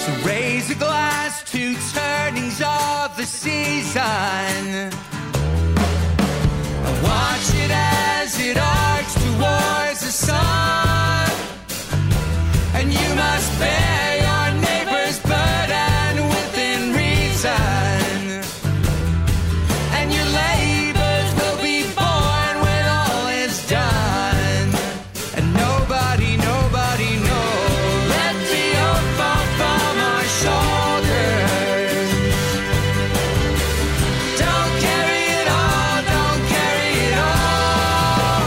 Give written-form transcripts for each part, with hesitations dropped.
So raise a glass to turnings of the season. Watch it as it arcs towards the sun. And you must bear your neighbor's burden within reason. And your labors will be born when all is done. And nobody knows. Let the yoke fall from our shoulders. Don't carry it all, don't carry it all.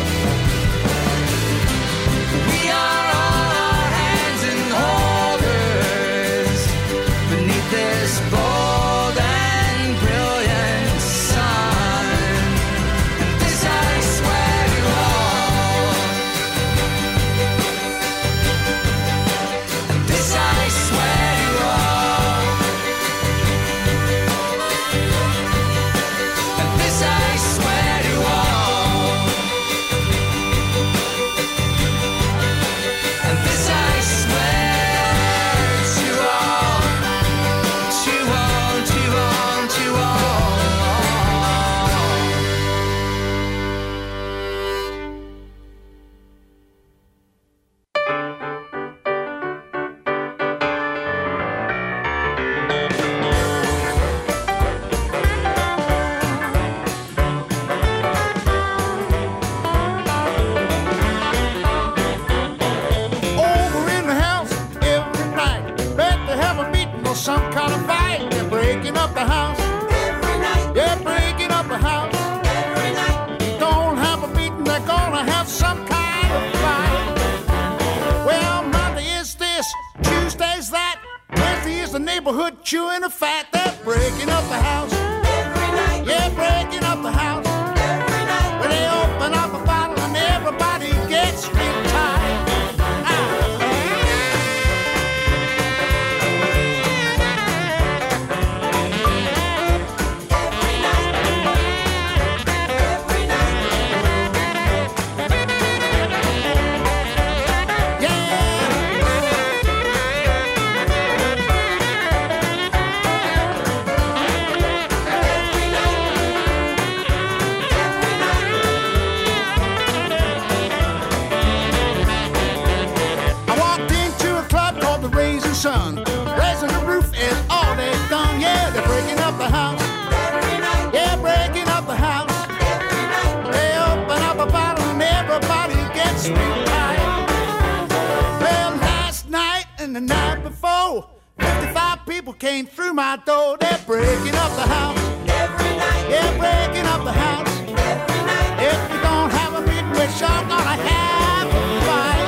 We are all our hands and holders beneath this bold and brilliant sun. And this I swear to all. And this I swear to all. And this I swear to all. And this I swear to all. To all, to all, to all. Over in the house every night. Bet they have a meeting or some kind of fight. They're breaking up the house every night. They're breaking up the house every night. They don't have a meeting, they're gonna have some kind of fight. Well, Monday is this, Tuesday's that. Wednesday is the neighborhood chewing the fat. They're breaking up the house every night. Yeah, breaking up the house every night. When they open up a bottle and everybody gets real tight. I walked into a club called the Raising Sun. Raising the roof is all they've done. Yeah, they're breaking up the house every night. Yeah, breaking up the house every night. They open up a bottle and everybody gets real tight. Well, last night and the night before, 55 people came through my door. They're breaking up the house every night. Yeah, breaking up the house every night. If we don't have a meeting, we're sure gonna have a fight.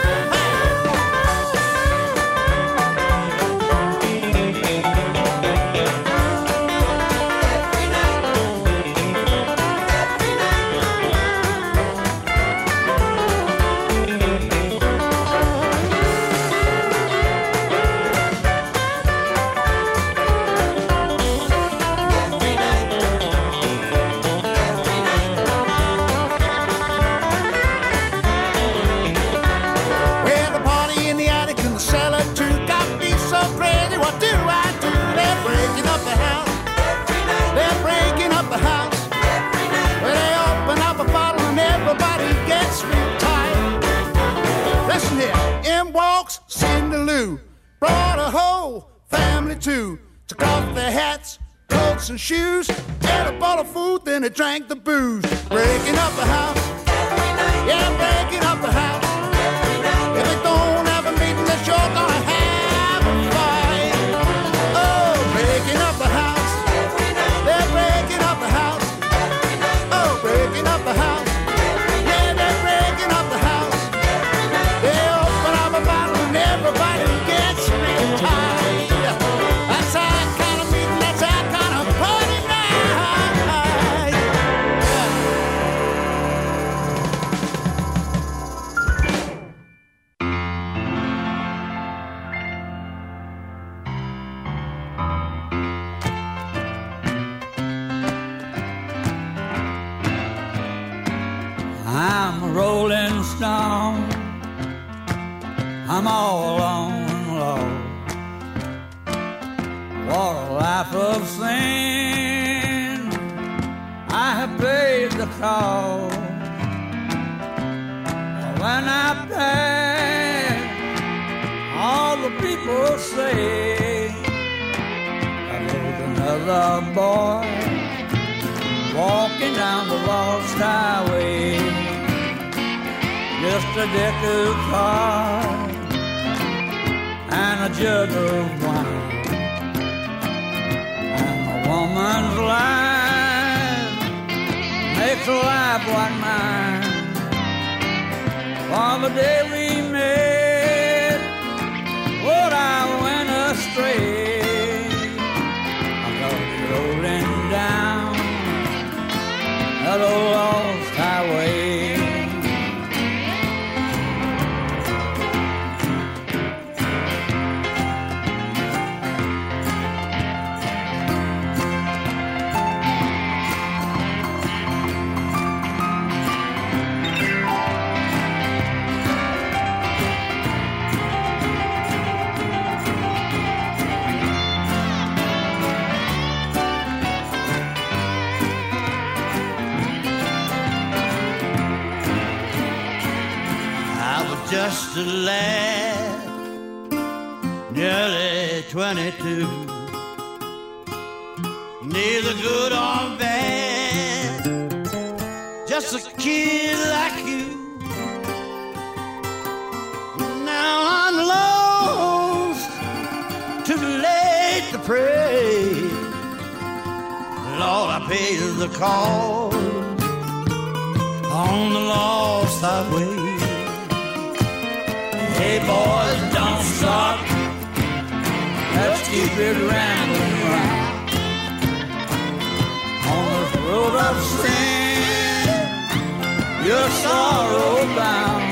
Well, the party in the attic and the cellar too got me so crazy. What do I do? They're breaking up the house every night. They're breaking up the house every night. Well, they open up a bottle and everybody gets real tight. Listen here, in walks Cindy Lou, brought a whole family too. Took off their hats, coats and shoes, ate a bowl of food, then they drank the booze. Breaking up the house every night. Yeah, breaking up the house every night. If they don't have a meeting, they're sure gonna have a fight. Oh, breaking up the house every night. They're breaking up the house every night. Oh, breaking up the house. Yeah, they're breaking up the house every night. They open up a bottle and everybody gets real tight. That's our kind of meeting, that's our kind of party night. I'm a rolling stone. I'm all alone, Lord. For a life of sin, I have paid the cost. When I pass, all the people say, there's another boy walking down the lost highway. Just a deck of cards and a jug of wine. And a woman's life makes a life like mine. On the day we met, Lord, I went astray. I was rolling down that old lost highway. Just a lad, nearly 22, neither good or bad, just a kid like you. Now I'm lost, too late to pray. Lord, I paid the cost on the lost highway. Hey boys, don't stop. Let's keep it rambling round on this road of sin. Your sorrow bound.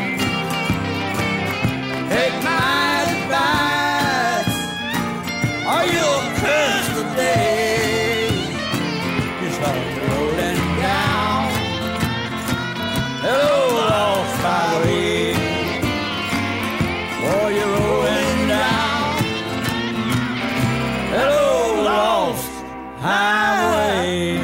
Take my advice, or you'll curse the day. You start rolling down. Hello, lost highway. Oh, you're rolling down that old lost highway.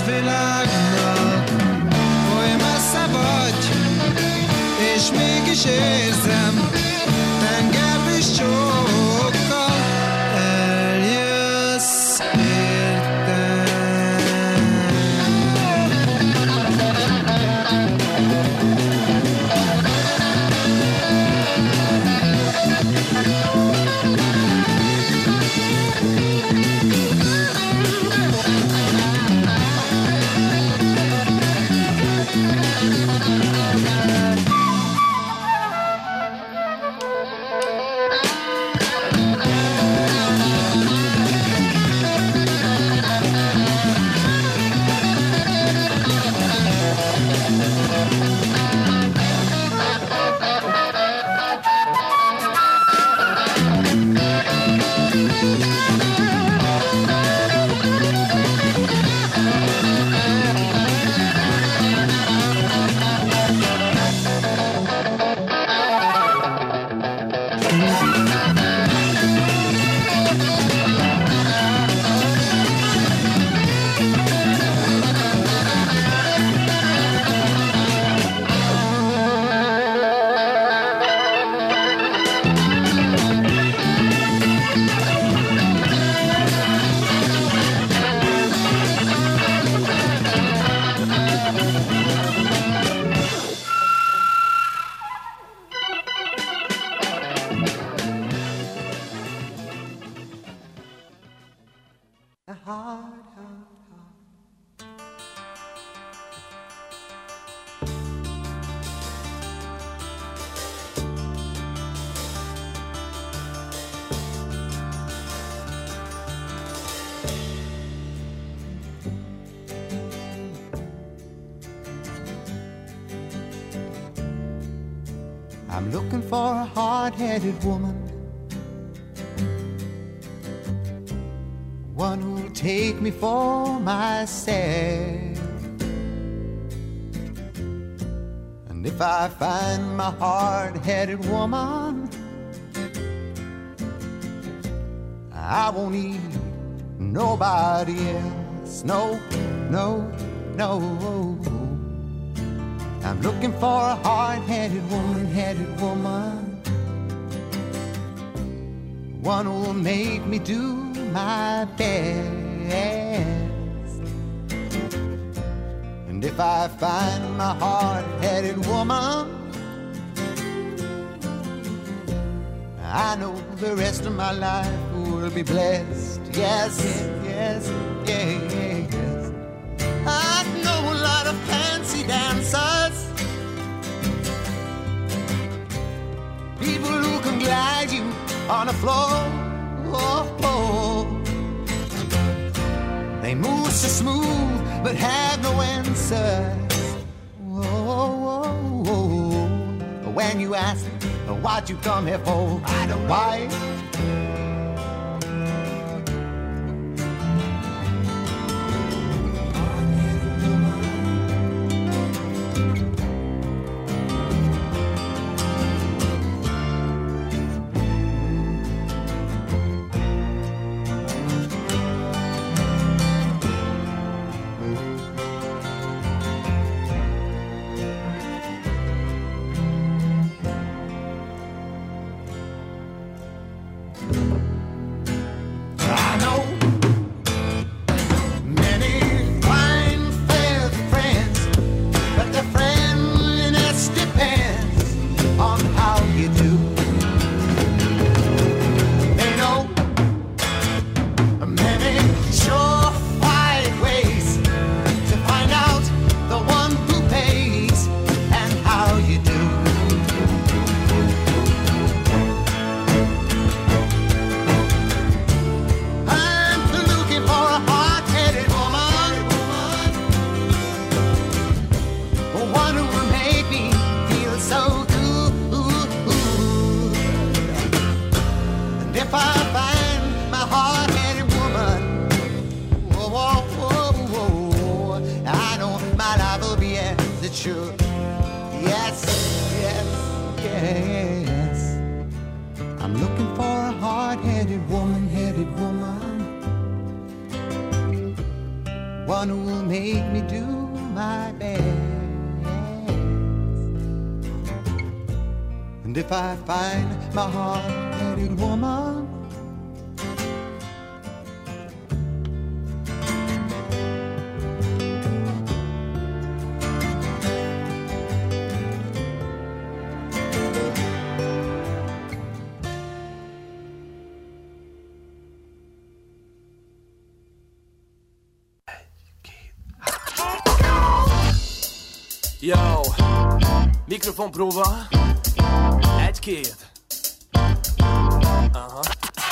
világnak. Oly messze vagy, és mégis érzem, tengervíz csókkal eljössz értem. I'm looking for a hard-headed woman, one who'll take me for myself. And if I find my hard-headed woman, I won't need nobody else. No, no, no. I'm looking for a hard-headed woman, one who'll make me do my best. And if I find my hard-headed woman, I know the rest of my life will be blessed. Yes, yes, yes. I know a lot of fancy dancers, people who can glide you on the floor. They move so smooth but have no answers. When you ask what you come here for, I don't know why. one who will make me do my best. And if I find my hard-headed woman, Yo, mikrofonpróba, egy-két. Aha.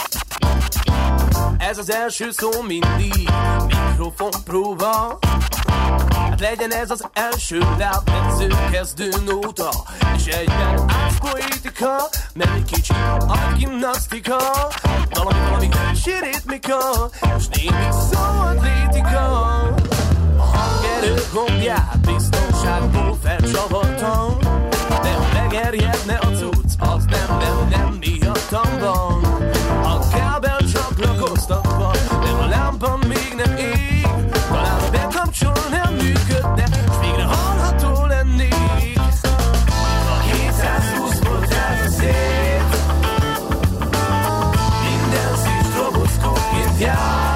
Ez az első szó mindig, mikrofonpróba. Hát legyen ez az első lábedző kezdő nóta, és egyben átpoétika, mert egy kicsi agymnasztika, valami kicsi ritmika, és némi szóatlétika. A hangerő gombját biztonságból felcsavartam, de ha megerjedne a cucc, az nem miattam van. A kábel csatlakoztatva, de a lámpa még nem ég, talán ha bekapcsol nem működne, s végre hallható lennék. A 720 volt át a szél, minden szív stroboszkópként jár.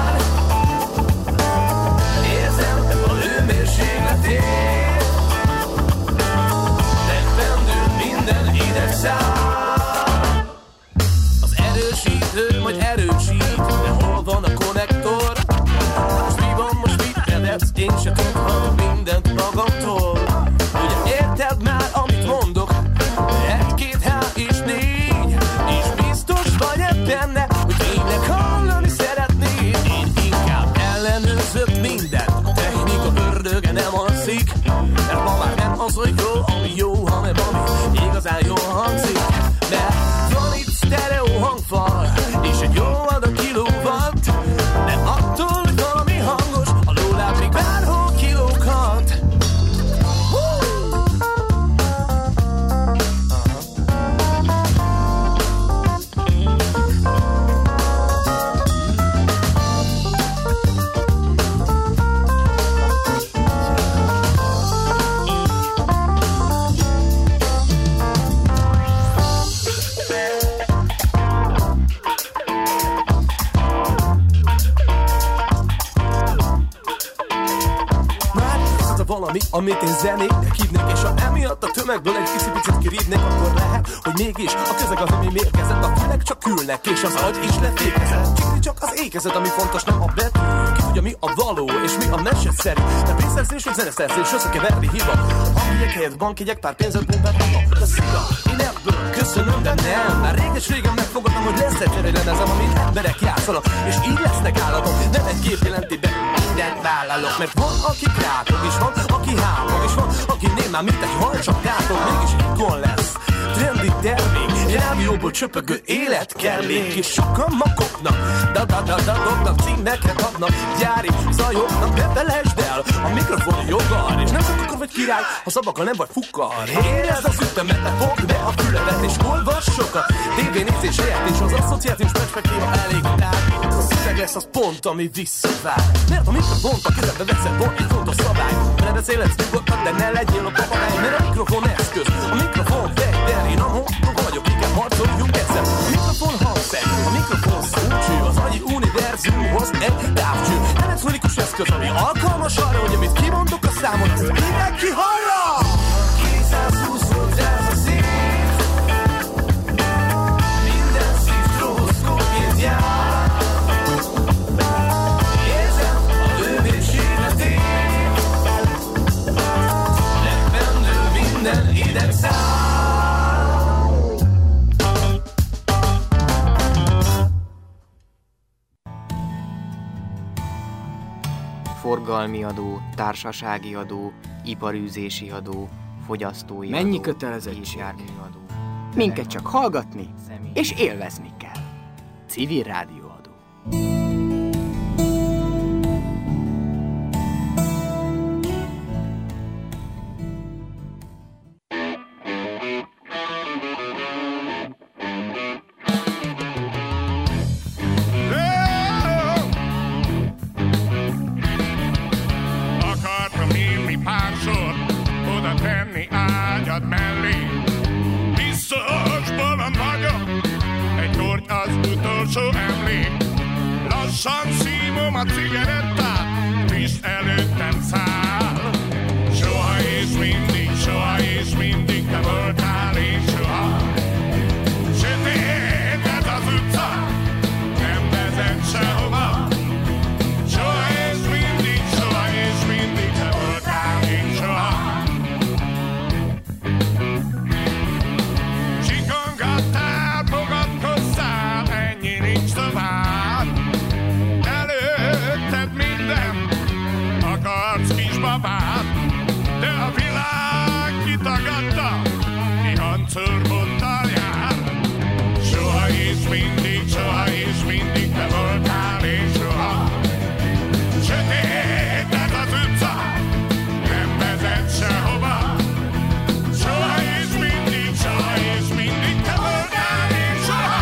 Az erősítő majd erősít, de hol van a konnektor? Most mi van, most mit kérdez? Én se tudhatom mindent magamtól. Ugye érted már, amit mondok? 1, 2, 3 és 4, és biztos vagy benne, hogy tényleg hallani szeretnéd. Én inkább ellenőrzök mindent, a technika ördöge nem alszik, mert ma már nem az, hogy jó, ami jó, hanem ami igazán jól hangzik. Mert van itt sztereó hangfal, és egy jó adag kilowatt, de attól, hogy valami hangos, a lóláb még bárhol kilóghat. Valami, amit én zenének hívnék, és ha emiatt a tömegből egy kicsit kirívnék, akkor lehet, hogy mégis a közeg az, ami mérgezett, a fülek csak ülnek, és az agy is lefékezett. Csikni csak az ékezet, ami fontos, nem a betű. Ki tudja, mi a való, és mi a meseszerű. De pénzszerzés, vagy zeneszerzés, összekeverni hiba. Amelyek helyett bankjegyek, pár pénzet, bombát, de szia, én ebből köszönöm, de nem. Már réges-régen megfogadtam, hogy lesz egy lemezem, amit emberek játszanak, és így lesznek állatok. Nem egy kép jelenti be, mindent vállalok, mert van, aki krátog, és van, aki hámog, és van, aki nél már mint egy hal, csak gátog, mégis ikon lesz. Trendi termék, rádióból csöpögő életkellék, és sokan makoknak, dobnak, címeket adnak, gyári zajoknak, ne felejtsd el, a mikrofon jogar, és nem szakakar vagy király, ha szabakal nem vagy fukkar. Érezd az ütemet, ne fogd be a füledet, és olvass sokat, tévénézés helyett, és az asszociációs perspektíva elég tár. A szöveg lesz az pont, ami visszavár, mert a mikrofont a kezedbe veszed, van egy fontos szabály, mert beszélhetsz nyugodtan, de ne legyél a papagáj, mert a mikrofon eszköz, a mikrofon vegyter, én a honton vagyok, igen, harcoljunk egyszer. A mikrofon hangszer, a mikrofon szócső, az agyi univerzumhoz egy távcső. Elektronikus eszköz, ami alkalmas arra, hogy amit kimondok a számot, ezt mindenki hallja! 220 volt ez a szív, minden szív stroboszkópként jár. Érzem a hőmérsékletét, legbennő minden idegszám. Forgalmi adó, társasági adó, iparűzési adó, fogyasztói mennyi adó, kötelezettség? járműadó. Minket csak hallgatni és élvezni kell. Civil rádióadó. utolsó emlék. Lassan szívom a cigarettát, és előttem száll. Soha és mindig te voltál, és soha. Sötét ez az utca, nem vezet sehova. Soha és mindig te voltál, és soha. Csikongattál, fogadkozzál, ennyi nincs tovább. Előtted minden, akarsz kisbabát, de a világ kitagadta, mi hancurboddal jár. Soha és mindig te voltál, és soha. Sötét ez az utca, nem vezet sehova. Soha és mindig te voltál, és soha.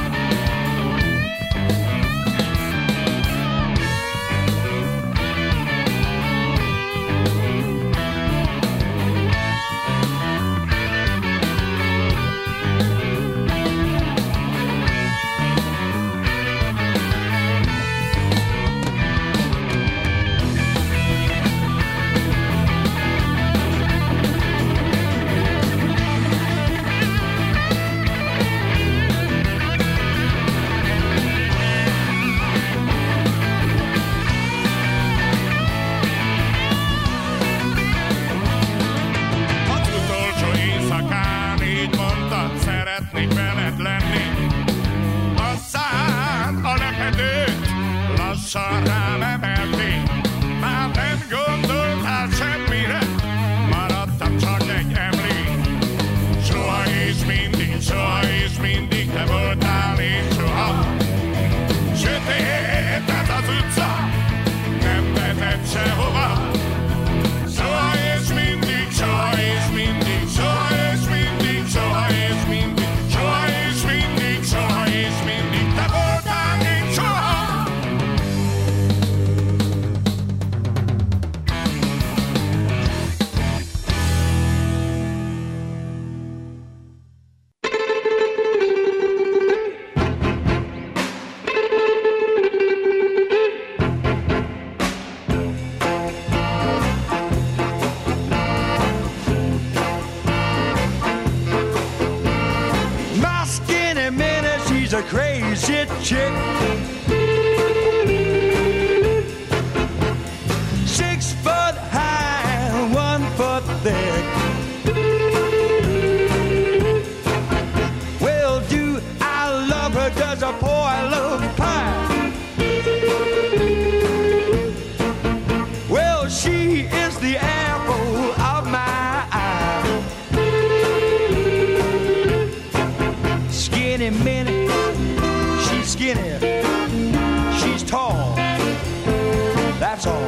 Az utolsó éjszakán így mondtad, szeretnék veled lenni. Aztán a lepedőt lassan rám emelték. Már nem gondoltál semmire, maradtam csak egy emlék. Soha és mindig te voltál, és soha. Sötét ez az utca, nem vezet sehova. Soha és mindig te voltál, én soha. My skinny minute, she's a crazy chick. 6 foot high, 1 foot thick. Well, do I love her? Does a boy love pie? Well, she is the apple of my eye. Skinny minute, she's skinny, she's tall, that's all.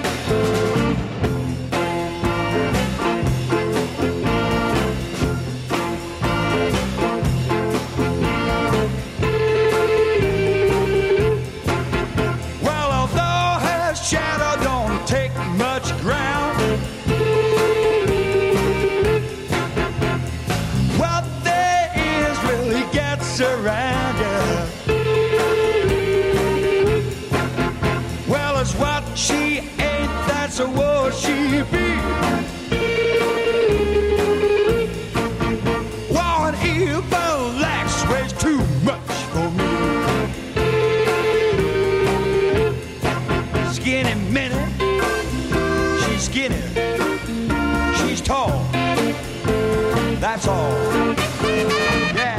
Well, although her shadow don't take much ground, what there is really gets around you. Well, it's what she ain't, that's what she be. One evil lax weighs too much for me. Skinny minute, she's skinny, she's tall, that's all. Yeah.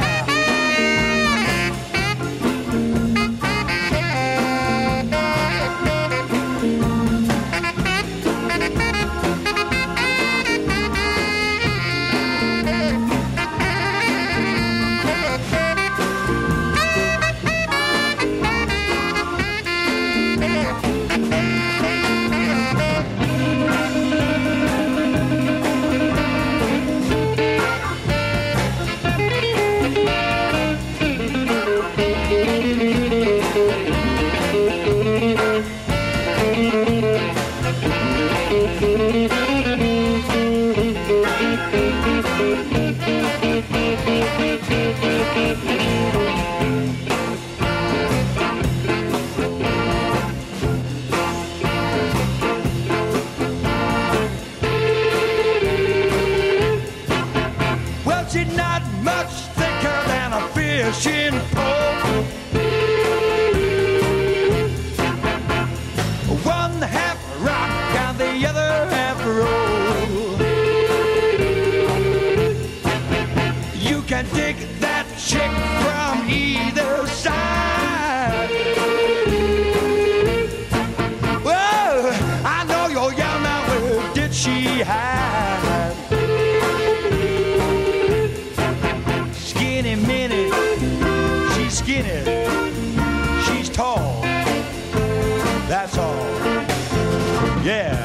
chick from either side. Well, I know you're young now, where did she hide? Skinny Minnie, she's skinny, she's tall, that's all, yeah.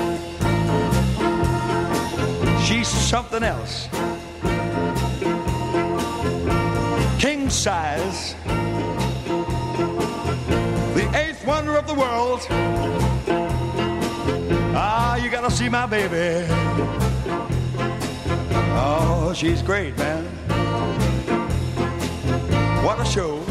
She's something else. King size, the eighth wonder of the world. Ah, you gotta see my baby. Oh, she's great, man. What a show.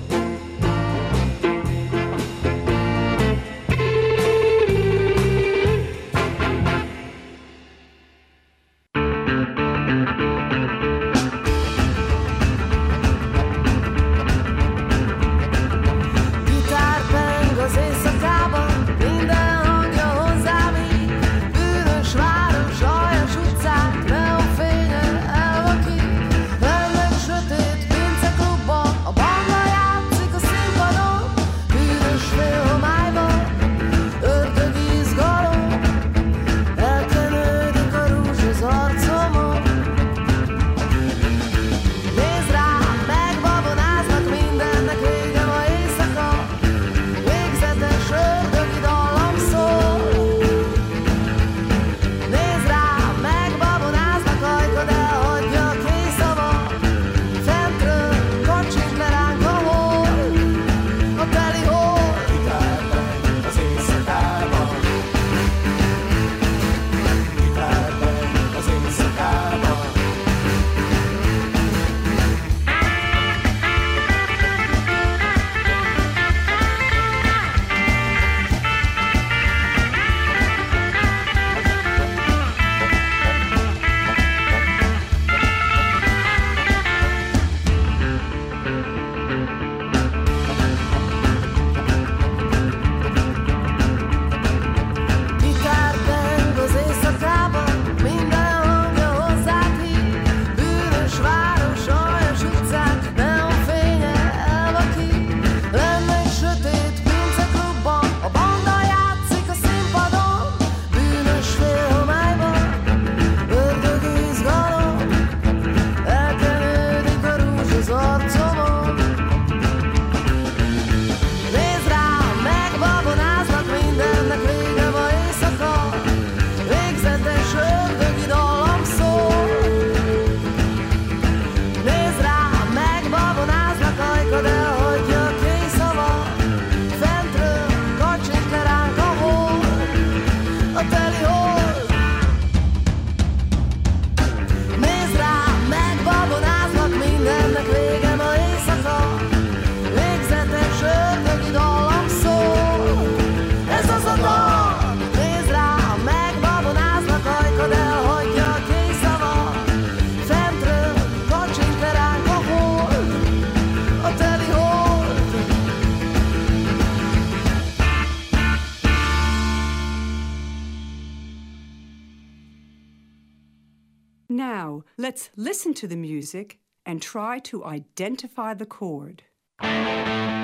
Now, let's listen to the music and try to identify the chord.